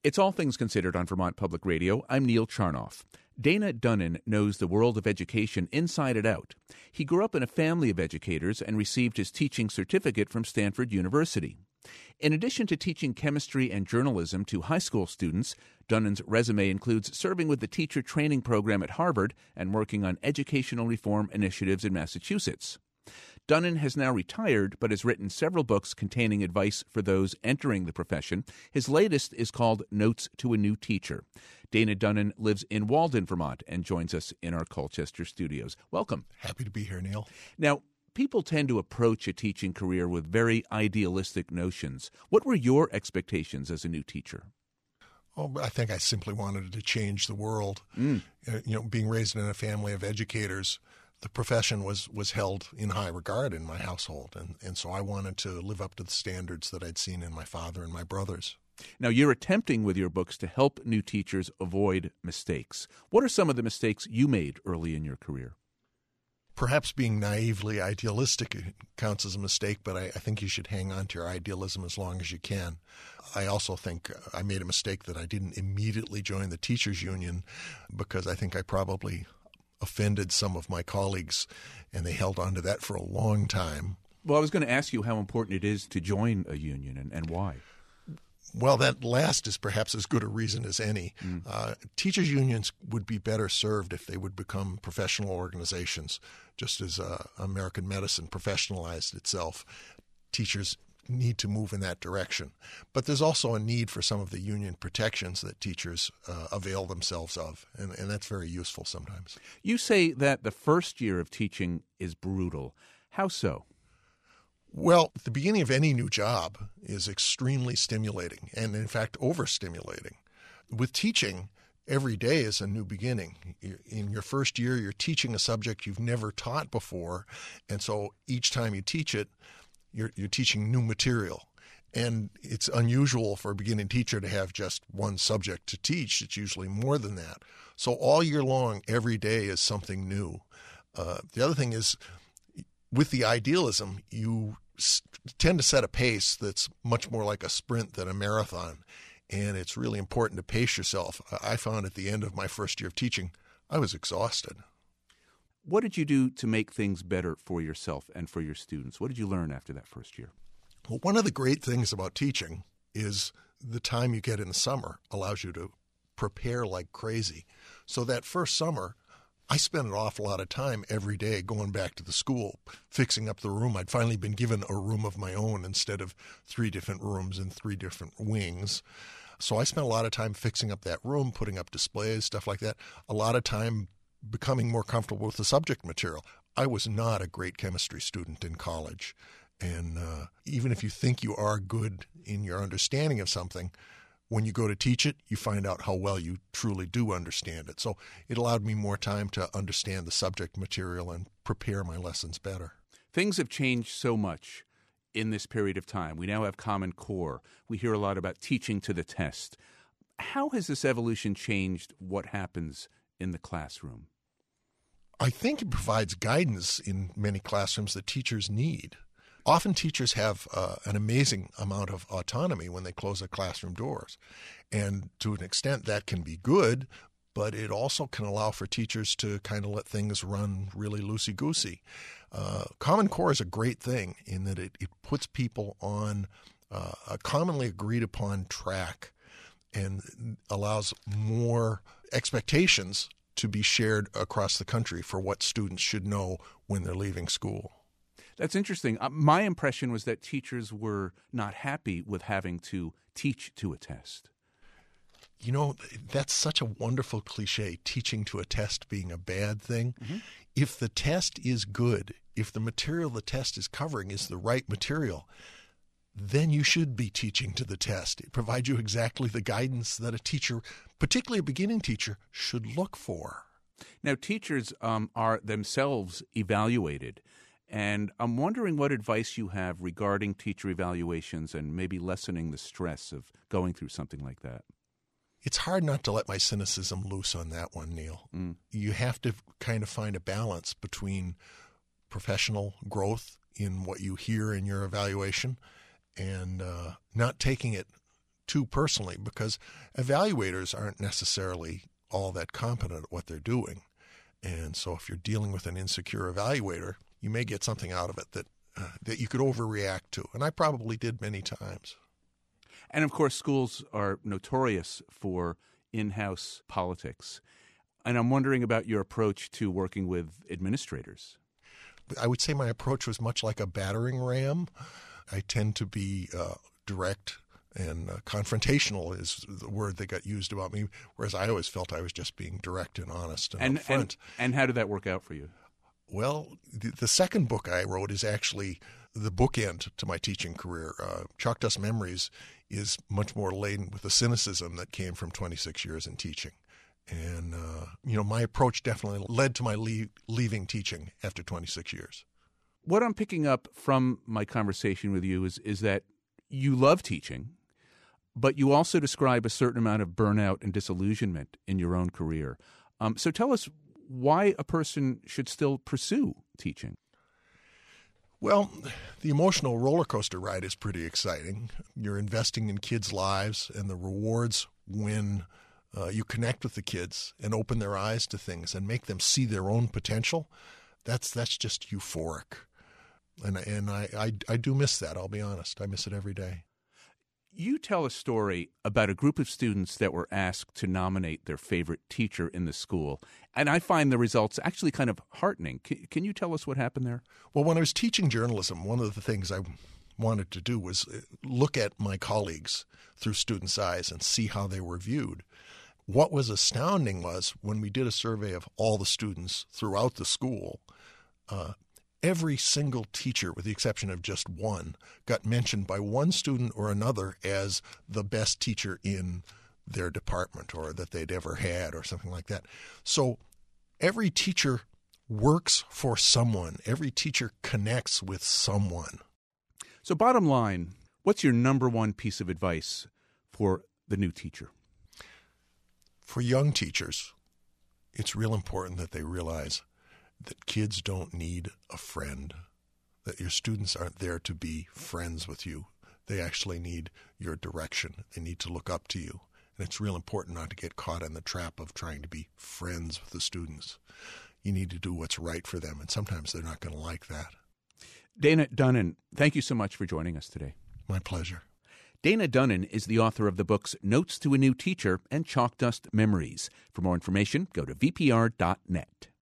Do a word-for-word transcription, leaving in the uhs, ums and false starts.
It's All Things Considered on Vermont Public Radio. I'm Neil Charnoff. Dana Dunnan knows the world of education inside and out. He grew up in a family of educators and received his teaching certificate from Stanford University. In addition to teaching chemistry and journalism to high school students, Dunnan's resume includes serving with the teacher training program at Harvard and working on educational reform initiatives in Massachusetts. Dunnan has now retired, but has written several books containing advice for those entering the profession. His latest is called Notes to a New Teacher. Dana Dunnan lives in Walden, Vermont, and joins us in our Colchester studios. Welcome. Happy to be here, Neil. Now, people tend to approach a teaching career with very idealistic notions. What were your expectations as a new teacher? Oh, I think I simply wanted to change the world. Mm. Uh, you know, being raised in a family of educators, the profession was, was held in high regard in my household, and, and so I wanted to live up to the standards that I'd seen in my father and my brothers. Now, you're attempting with your books to help new teachers avoid mistakes. What are some of the mistakes you made early in your career? Perhaps being naively idealistic counts as a mistake, but I, I think you should hang on to your idealism as long as you can. I also think I made a mistake that I didn't immediately join the teachers union because I think I probably offended some of my colleagues, and they held on to that for a long time. Well, I was going to ask you how important it is to join a union and, and why. Well, that last is perhaps as good a reason as any. Mm. Uh, teachers' unions would be better served if they would become professional organizations, just as uh, American medicine professionalized itself. Teachers need to move in that direction. But there's also a need for some of the union protections that teachers uh, avail themselves of, and, and that's very useful sometimes. You say that the first year of teaching is brutal. How so? Well, the beginning of any new job is extremely stimulating and, in fact, overstimulating. With teaching, every day is a new beginning. In your first year, you're teaching a subject you've never taught before, and so each time you teach it, you're, you're teaching new material. And it's unusual for a beginning teacher to have just one subject to teach. It's usually more than that. So all year long, every day is something new. Uh, the other thing is, with the idealism, you tend to set a pace that's much more like a sprint than a marathon, and it's really important to pace yourself. I found at the end of my first year of teaching, I was exhausted. What did you do to make things better for yourself and for your students? What did you learn after that first year? Well, one of the great things about teaching is the time you get in the summer allows you to prepare like crazy. So that first summer, I spent an awful lot of time every day going back to the school, fixing up the room. I'd finally been given a room of my own instead of three different rooms and three different wings. So I spent a lot of time fixing up that room, putting up displays, stuff like that. A lot of time becoming more comfortable with the subject material. I was not a great chemistry student in college. And uh, even if you think you are good in your understanding of something, when you go to teach it, you find out how well you truly do understand it. So it allowed me more time to understand the subject material and prepare my lessons better. Things have changed so much in this period of time. We now have Common Core. We hear a lot about teaching to the test. How has this evolution changed what happens in the classroom? I think it provides guidance in many classrooms that teachers need. Often teachers have uh, an amazing amount of autonomy when they close their classroom doors. And to an extent, that can be good, but it also can allow for teachers to kind of let things run really loosey-goosey. Uh, Common Core is a great thing in that it, it puts people on uh, a commonly agreed upon track and allows more expectations to be shared across the country for what students should know when they're leaving school. That's interesting. Uh, my impression was that teachers were not happy with having to teach to a test. You know, that's such a wonderful cliche, teaching to a test being a bad thing. Mm-hmm. If the test is good, if the material the test is covering is the right material, then you should be teaching to the test. It provides you exactly the guidance that a teacher, particularly a beginning teacher, should look for. Now, teachers um, are themselves evaluated, and I'm wondering what advice you have regarding teacher evaluations and maybe lessening the stress of going through something like that. It's hard not to let my cynicism loose on that one, Neil. Mm. You have to kind of find a balance between professional growth in what you hear in your evaluation and uh, not taking it too personally, because evaluators aren't necessarily all that competent at what they're doing. And so if you're dealing with an insecure evaluator, you may get something out of it that uh, that you could overreact to. And I probably did many times. And of course, schools are notorious for in-house politics. And I'm wondering about your approach to working with administrators. I would say my approach was much like a battering ram. I tend to be uh, direct, and uh, confrontational is the word that got used about me, whereas I always felt I was just being direct and honest and, and upfront. And, and how did that work out for you? Well, the, the second book I wrote is actually the bookend to my teaching career. Uh, Chalk Dust Memories is much more laden with the cynicism that came from twenty-six years in teaching. And, uh, you know, my approach definitely led to my leave, leaving teaching after twenty-six years. What I'm picking up from my conversation with you is, is that you love teaching, but you also describe a certain amount of burnout and disillusionment in your own career. Um, so tell us why a person should still pursue teaching. Well, the emotional roller coaster ride is pretty exciting. You're investing in kids' lives, and the rewards when uh, you connect with the kids and open their eyes to things and make them see their own potential, that's that's just euphoric. And and I, I, I do miss that, I'll be honest. I miss it every day. You tell a story about a group of students that were asked to nominate their favorite teacher in the school, and I find the results actually kind of heartening. Can, can you tell us what happened there? Well, when I was teaching journalism, one of the things I wanted to do was look at my colleagues through students' eyes and see how they were viewed. What was astounding was when we did a survey of all the students throughout the school, uh, every single teacher, with the exception of just one, got mentioned by one student or another as the best teacher in their department or that they'd ever had or something like that. So every teacher works for someone. Every teacher connects with someone. So bottom line, what's your number one piece of advice for the new teacher? For young teachers, it's real important that they realize that kids don't need a friend, that your students aren't there to be friends with you. They actually need your direction. They need to look up to you. And it's real important not to get caught in the trap of trying to be friends with the students. You need to do what's right for them, and sometimes they're not going to like that. Dana Dunnan, thank you so much for joining us today. My pleasure. Dana Dunnan is the author of the books Notes to a New Teacher and Chalk Dust Memories. For more information, go to v p r dot net.